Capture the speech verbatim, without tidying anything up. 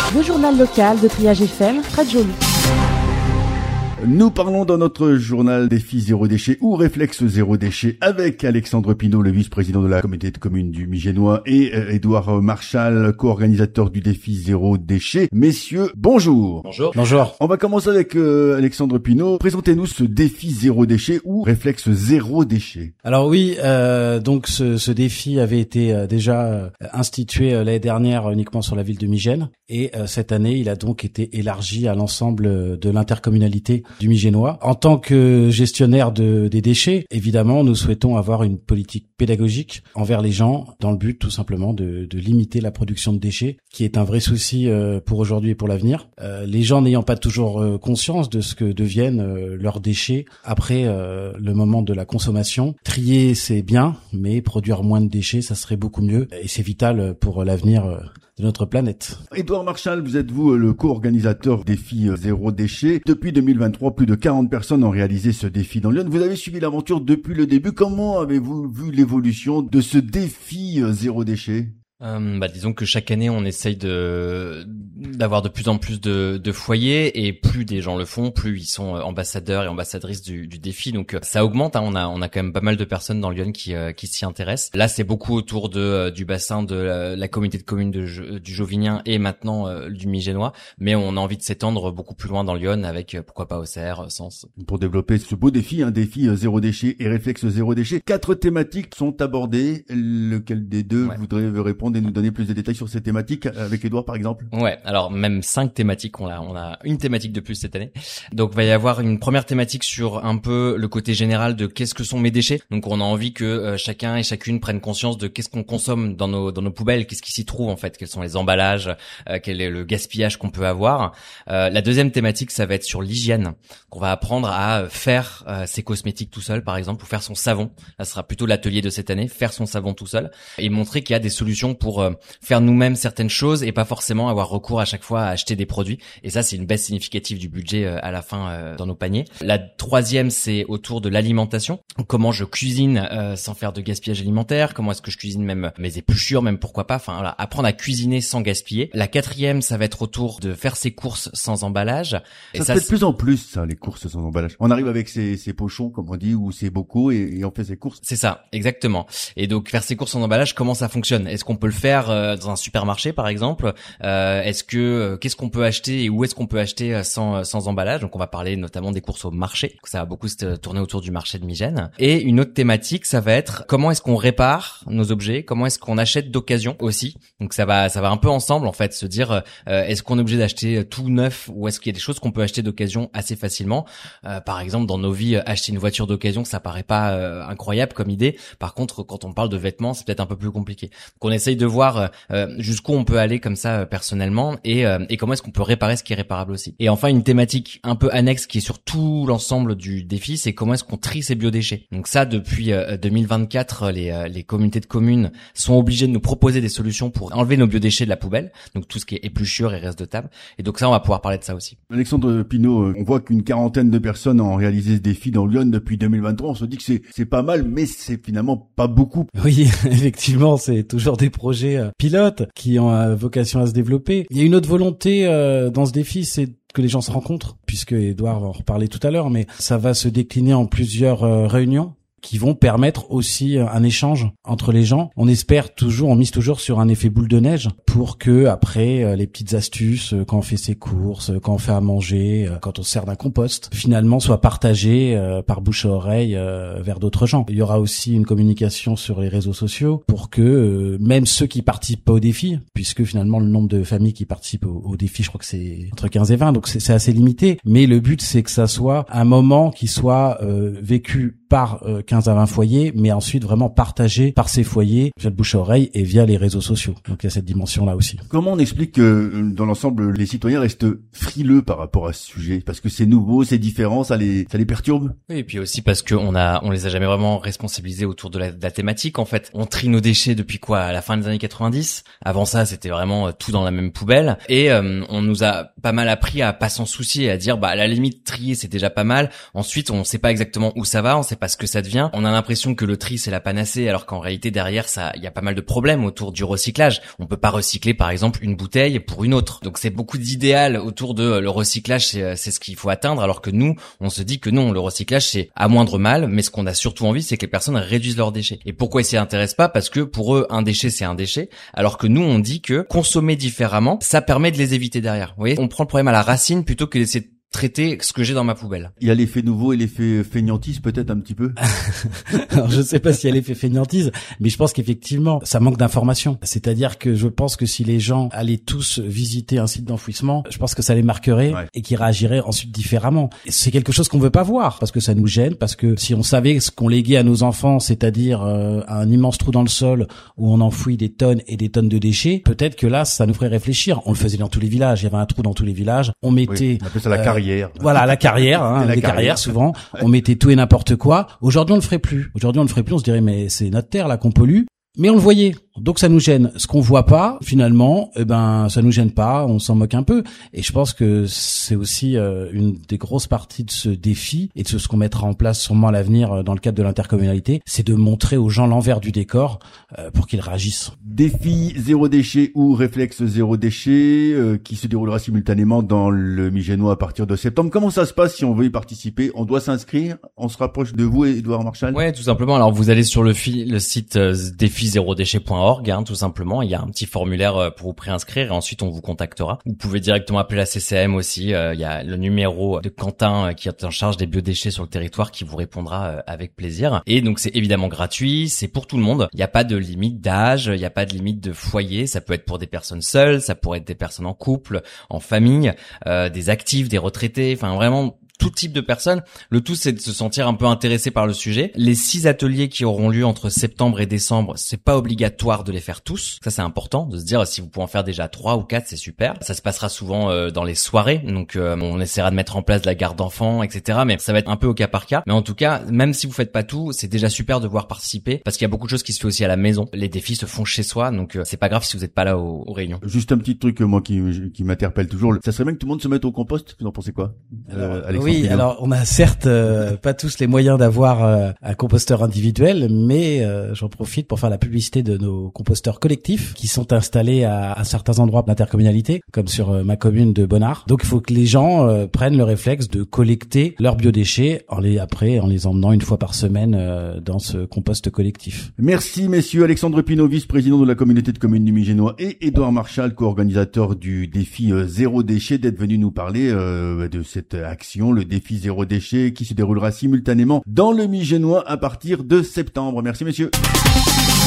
Le journal local de Triage F M, près de Joly. Nous parlons dans notre journal Défi Zéro Déchet ou Réflexe Zéro Déchet avec Alexandre Pinault, le vice-président de la communauté de communes du Migénois, et euh, Édouard Marchal, co-organisateur du Défi Zéro Déchet. Messieurs, bonjour. Bonjour. Bonjour. On va commencer avec euh, Alexandre Pinault. Présentez-nous ce Défi Zéro Déchet ou Réflexe Zéro Déchet. Alors oui, euh, donc ce, ce défi avait été euh, déjà euh, institué euh, l'année dernière uniquement sur la ville de Migène, et euh, cette année, il a donc été élargi à l'ensemble de l'intercommunalité du Migénois. En tant que gestionnaire de, des déchets, évidemment, nous souhaitons avoir une politique pédagogique envers les gens dans le but tout simplement de, de limiter la production de déchets, qui est un vrai souci euh, pour aujourd'hui et pour l'avenir. Euh, les gens n'ayant pas toujours euh, conscience de ce que deviennent euh, leurs déchets après euh, le moment de la consommation. Trier, c'est bien, mais produire moins de déchets, ça serait beaucoup mieux, et c'est vital pour l'avenir euh, de notre planète. Édouard Marchal, vous êtes vous le co-organisateur Défi Zéro Déchet. Depuis deux mille vingt-trois, plus de quarante personnes ont réalisé ce défi dans Lyon. Vous avez suivi l'aventure depuis le début. Comment avez-vous vu l'évolution de ce défi Zéro Déchet ? Euh, bah, disons que chaque année on essaye de d'avoir de plus en plus de, de foyers, et plus des gens le font, plus ils sont ambassadeurs et ambassadrices du, du défi. Donc ça augmente. Hein. On a on a quand même pas mal de personnes dans Lyon qui euh, qui s'y intéressent. Là, c'est beaucoup autour de euh, du bassin de la, la communauté de communes de, du Jovinien et maintenant euh, du Migénois. Mais on a envie de s'étendre beaucoup plus loin dans Lyon avec euh, pourquoi pas Auxerre, Sens. Pour développer ce beau défi, un hein, défi Zéro Déchet et Réflexe Zéro Déchet, quatre thématiques sont abordées. Lequel des deux ouais. voudrait répondre et nous donner plus de détails sur ces thématiques, avec Édouard par exemple? Ouais, alors même cinq thématiques, on a on a une thématique de plus cette année. Donc il va y avoir une première thématique sur un peu le côté général de qu'est-ce que sont mes déchets. Donc on a envie que euh, chacun et chacune prenne conscience de qu'est-ce qu'on consomme dans nos dans nos poubelles, qu'est-ce qui s'y trouve en fait, quels sont les emballages, euh, quel est le gaspillage qu'on peut avoir. Euh, la deuxième thématique, ça va être sur l'hygiène. Qu'on va apprendre à faire euh, ses cosmétiques tout seul par exemple, ou faire son savon. Là ce sera plutôt l'atelier de cette année, faire son savon tout seul, et montrer qu'il y a des solutions pour euh, faire nous-mêmes certaines choses et pas forcément avoir recours à chaque fois à acheter des produits. Et ça, c'est une baisse significative du budget euh, à la fin euh, dans nos paniers. La troisième, c'est autour de l'alimentation. Comment je cuisine euh, sans faire de gaspillage alimentaire. Comment est-ce que je cuisine même mes épluchures, même pourquoi pas. Enfin, voilà, apprendre à cuisiner sans gaspiller. La quatrième, ça va être autour de faire ses courses sans emballage. Et ça, ça se fait de plus en plus, ça, les courses sans emballage. On arrive avec ses, ses pochons, comme on dit, ou ses bocaux, et, et on fait ses courses. C'est ça, exactement. Et donc, faire ses courses sans emballage, comment ça fonctionne? Est-ce qu'on peut le faire euh, dans un supermarché par exemple? euh, Est-ce que euh, qu'est-ce qu'on peut acheter et où est-ce qu'on peut acheter sans sans emballage? Donc on va parler notamment des courses au marché. Donc, ça va beaucoup se tourner autour du marché de Migène. Et une autre thématique, ça va être comment est-ce qu'on répare nos objets? Comment est-ce qu'on achète d'occasion aussi? Donc ça va ça va un peu ensemble en fait, se dire euh, est-ce qu'on est obligé d'acheter tout neuf, ou est-ce qu'il y a des choses qu'on peut acheter d'occasion assez facilement? euh, Par exemple, dans nos vies, acheter une voiture d'occasion, ça paraît pas euh, incroyable comme idée. Par contre, quand on parle de vêtements, c'est peut-être un peu plus compliqué. Donc on essaye de voir euh, jusqu'où on peut aller comme ça euh, personnellement, et, euh, et comment est-ce qu'on peut réparer ce qui est réparable aussi. Et enfin, une thématique un peu annexe qui est sur tout l'ensemble du défi, c'est comment est-ce qu'on trie ces biodéchets. Donc ça, depuis euh, deux mille vingt-quatre, les, euh, les communautés de communes sont obligées de nous proposer des solutions pour enlever nos biodéchets de la poubelle, donc tout ce qui est épluchures et reste de table. Et donc ça, on va pouvoir parler de ça aussi. Alexandre Pinault, on voit qu'une quarantaine de personnes ont réalisé ce défi dans Lyon depuis deux mille vingt-trois. On se dit que c'est c'est pas mal, mais c'est finalement pas beaucoup. Oui, effectivement, c'est toujours des projets euh, pilotes qui ont euh, vocation à se développer. Il y a une autre volonté euh, dans ce défi, c'est que les gens se rencontrent, puisque Édouard va en reparler tout à l'heure, mais ça va se décliner en plusieurs euh, réunions qui vont permettre aussi un échange entre les gens. On espère toujours, on mise toujours sur un effet boule de neige pour que après les petites astuces, quand on fait ses courses, quand on fait à manger, quand on sert d'un compost, finalement soient partagées par bouche à oreille vers d'autres gens. Il y aura aussi une communication sur les réseaux sociaux pour que même ceux qui participent pas au défi, puisque finalement le nombre de familles qui participent au, au défi, je crois que c'est entre quinze et vingt, donc c'est, c'est assez limité, mais le but c'est que ça soit un moment qui soit euh, vécu par euh, quinze à vingt foyers, mais ensuite vraiment partagé par ces foyers via le bouche à oreille et via les réseaux sociaux. Donc il y a cette dimension-là aussi. Comment on explique que dans l'ensemble les citoyens restent frileux par rapport à ce sujet? Parce que c'est nouveau, c'est différent, ça les ça les perturbe? Oui, et puis aussi parce que on a on les a jamais vraiment responsabilisés autour de la, de la thématique. En fait, on trie nos déchets depuis quoi? À la fin des années quatre-vingt-dix. Avant ça, c'était vraiment tout dans la même poubelle. Et euh, on nous a pas mal appris à pas s'en soucier, à dire bah à la limite trier c'est déjà pas mal. Ensuite, on sait pas exactement où ça va, on sait pas ce que ça devient. bien. On a l'impression que le tri c'est la panacée, alors qu'en réalité derrière ça, il y a pas mal de problèmes autour du recyclage. On peut pas recycler par exemple une bouteille pour une autre. Donc c'est beaucoup d'idéal autour de le recyclage, c'est, c'est ce qu'il faut atteindre, alors que nous, on se dit que non, le recyclage c'est à moindre mal, mais ce qu'on a surtout envie, c'est que les personnes réduisent leurs déchets. Et pourquoi ils s'y intéressent pas? Parce que pour eux, un déchet c'est un déchet, alors que nous, on dit que consommer différemment, ça permet de les éviter derrière. Vous voyez, on prend le problème à la racine plutôt que d'essayer de traiter ce que j'ai dans ma poubelle. Il y a l'effet nouveau et l'effet feignantise peut-être un petit peu. Alors je sais pas s'il y a l'effet feignantise, mais je pense qu'effectivement ça manque d'information. C'est-à-dire que je pense que si les gens allaient tous visiter un site d'enfouissement, je pense que ça les marquerait ouais. et qu'ils réagiraient ensuite différemment. Et c'est quelque chose qu'on veut pas voir parce que ça nous gêne, parce que si on savait ce qu'on léguait à nos enfants, c'est-à-dire euh, un immense trou dans le sol où on enfouit des tonnes et des tonnes de déchets, peut-être que là ça nous ferait réfléchir. On le faisait dans tous les villages, il y avait un trou dans tous les villages, on mettait oui, on appelle ça la euh, carrière. Voilà, la carrière, hein, la les carrière. carrières souvent. On mettait tout et n'importe quoi. Aujourd'hui, on le ferait plus. Aujourd'hui, on le ferait plus. On se dirait, mais c'est notre terre là qu'on pollue. Mais on le voyait. Donc ça nous gêne. Ce qu'on voit pas, finalement, eh ben ça nous gêne pas, on s'en moque un peu. Et je pense que c'est aussi euh, une des grosses parties de ce défi et de ce qu'on mettra en place sûrement à l'avenir euh, dans le cadre de l'intercommunalité, c'est de montrer aux gens l'envers du décor euh, pour qu'ils réagissent. Défi zéro déchet ou réflexe zéro déchet euh, qui se déroulera simultanément dans le Migénois à partir de septembre. Comment ça se passe si on veut y participer? On doit s'inscrire? On se rapproche de vous, Edouard Marchal? Ouais, tout simplement. Alors vous allez sur le, fi- le site euh, défi zéro déchet point org, hein, tout simplement. Il y a un petit formulaire pour vous préinscrire et ensuite on vous contactera. Vous pouvez directement appeler la C C M aussi. Euh, il y a le numéro de Quentin euh, qui est en charge des biodéchets sur le territoire qui vous répondra euh, avec plaisir. Et donc c'est évidemment gratuit, c'est pour tout le monde. Il n'y a pas de limite d'âge, il n'y a pas de limite de foyer. Ça peut être pour des personnes seules, ça pourrait être des personnes en couple, en famille, euh, des actifs, des retraités. Enfin vraiment tout type de personnes. Le tout, c'est de se sentir un peu intéressé par le sujet. Les six ateliers qui auront lieu entre septembre et décembre, c'est pas obligatoire de les faire tous. Ça, c'est important de se dire si vous pouvez en faire déjà trois ou quatre, c'est super. Ça se passera souvent euh, dans les soirées, donc euh, on essaiera de mettre en place de la garde d'enfants, et cetera. Mais ça va être un peu au cas par cas. Mais en tout cas, même si vous faites pas tout, c'est déjà super de pouvoir participer parce qu'il y a beaucoup de choses qui se fait aussi à la maison. Les défis se font chez soi, donc euh, c'est pas grave si vous êtes pas là aux, aux réunions. Juste un petit truc moi qui qui m'interpelle toujours. Ça serait bien que tout le monde se mette au compost. Vous en pensez quoi, euh, Alexandre? Oui, alors on a certes euh, pas tous les moyens d'avoir euh, un composteur individuel, mais euh, j'en profite pour faire la publicité de nos composteurs collectifs qui sont installés à, à certains endroits de l'intercommunalité, comme sur euh, ma commune de Bonnard. Donc il faut que les gens euh, prennent le réflexe de collecter leurs biodéchets en les après en les emmenant une fois par semaine euh, dans ce compost collectif. Merci messieurs. Alexandre Pinault, vice-président de la communauté de communes du Migénois, et Edouard Marchal, co-organisateur du défi euh, zéro déchet, d'être venu nous parler euh, de cette action, le défi zéro déchet qui se déroulera simultanément dans le Migénois à partir de septembre. Merci messieurs.